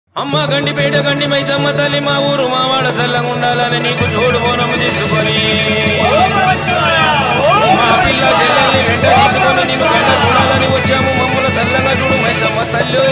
అమ్మ గండిపేట గండి మైసమ్మ తల్లి మా ఊరు మా వాడ సల్లంగా ఉండాలని నీకు చూడు బోనము తీసుకొని మా పిల్ల చెల్లెల్ని వెంట తీసుకొని నిన్ను వెంట చూడాలని వచ్చాము. మమ్మల్ని సల్లంగా చూడు మైసమ్మ తల్లు.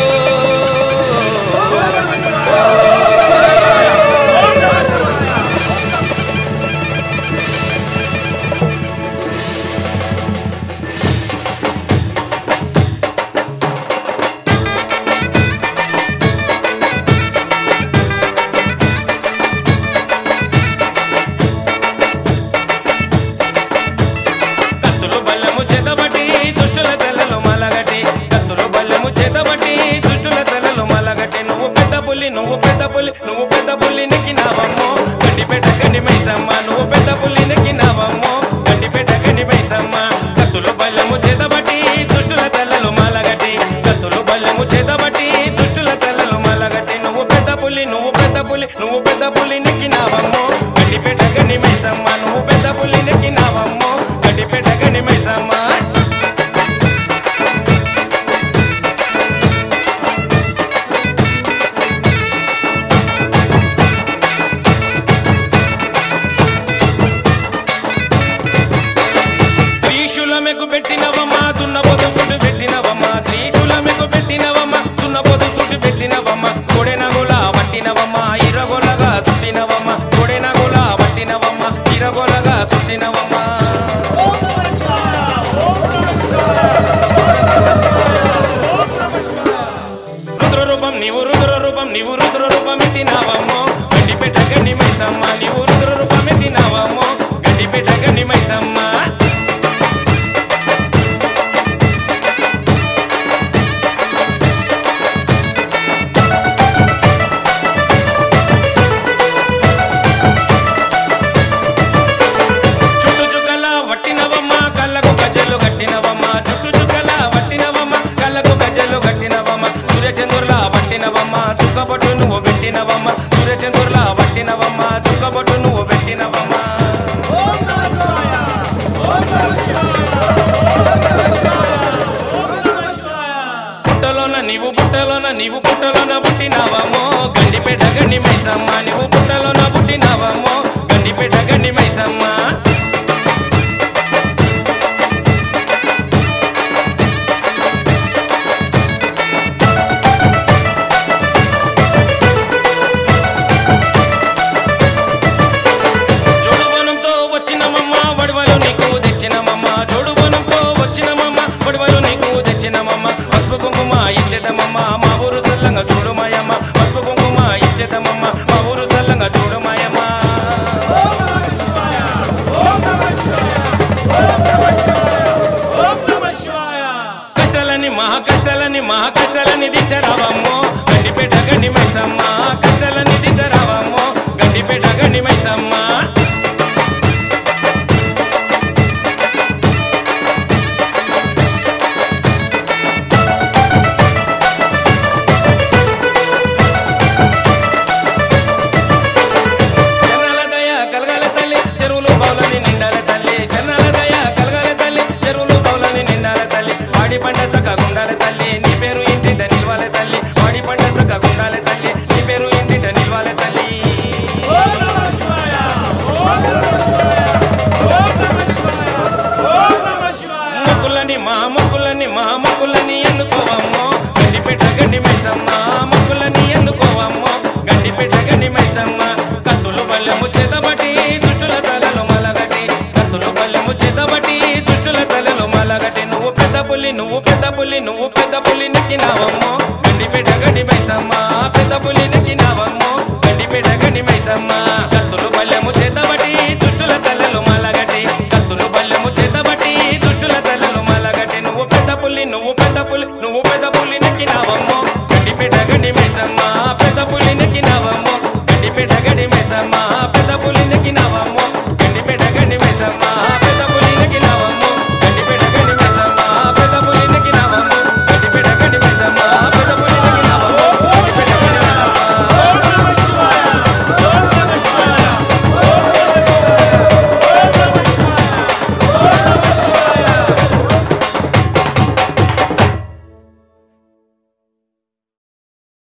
నువ్వు పెద్ద పుల్లి నెక్కినావమ్మో గండిపేట గండి మైసమ్మ. నువ్వు పెద్ద పుల్లి నెక్కినావమ్మో గండిపేట గండి మైసమ్మ. కత్తులు బల్లెము చేతబట్టి దుష్టుల తల్లలు మాలగట్టి. కత్తులు బల్లెము చేతబట్టి దుష్టుల తల్లలు మాలగట్టి. నువ్వు పెద్ద పుల్లి నెక్కినావమ్మో గండిపేట గండి మైసమ్మ. నువ్వు పెద్ద పుల్లి నెక్కినావమ్మో గండిపేట గండి మైసమ్మ. త్రిశూలమెకు పెట్టినవమ్మా దున్నపోతు సుట్టు పెట్టినవమ్మా. త్రిశూలమెకు పెట్టినవమ్మా దున్నపోతు సుట్టు పెట్టినవమ్మా. కొడెనగోల పట్టినవమ్మా ఇరగోలగా సుట్టినవమ్మా. కొడెనగోల పట్టినవమ్మా ఇరగోలగా సుట్టినవమ్మా. నీవు రుద్ర రూపం ఎత్తినావమ్మో గండిపేట గండి మైసమ్మ. నీవు రుద్ర రూపం ఎత్తినావమ్మో గండిపేట గండి మైసమ్మ. చుక్కబొట్టు నువ్వు పెట్టినవమ్మ సూర్యచంద్రులా పట్టినవమ్మ. చుక్కబొట్టు నువ్వు పెట్టినవమ్మ. నీవు పుట్టలోన పుట్టినవమ్మో గండిపేట గండి మైసమ్మ. నీవు పుట్టలోన పుట్టినవమ్మో గండిపేట గండి మైసమ్మ. పసుపు కుంకుమ ఇచ్చేదమ్మమ్మ మా ఊరు సల్లంగా చూడుమాయమ్మ. పసుపు కుంకుమ ఇచ్చేదమ్మమ్మ మా ఊరు సల్లంగా చూడుమాయమ్మ. మహా కష్టాలని దిచ్చరావమ్మో గండిపేట గండి మైసమ్మ. కష్టాలని దిచ్చరావమ్మో గండిపేట గండి మైసమ్మ. పంట సక్కగుండాలి తల్లి నీ పేరు ఇంటింట నిలవాలి తల్లి. వాడి పంట సక్కగుండాలి తల్లి నీ పేరు ఇంటింట నిలవాలి తల్లి. మొక్కులని ఎందుకోవమ్మో గండిపేట గండి మైసమ్మ. మొక్కులని ఎందుకోవమ్మో గండిపేట గండి మైసమ్మ. కత్తులు బల్లెము చేతబట్టి దుష్టుల తలలు మలగట్టి. కత్తులు బల్లెము చేతబట్టి దుష్టుల తలలు మలగట్టి. నువ్వు పెద్ద పుల్లి నెక్కినావమ్మో గండిపేట గండి మైసమ్మ. పెద్ద పుల్లి నెక్కినావమ్మో గండిపేట గండి మైసమ్మ. కత్తులు బల్లెము చేతబట్టి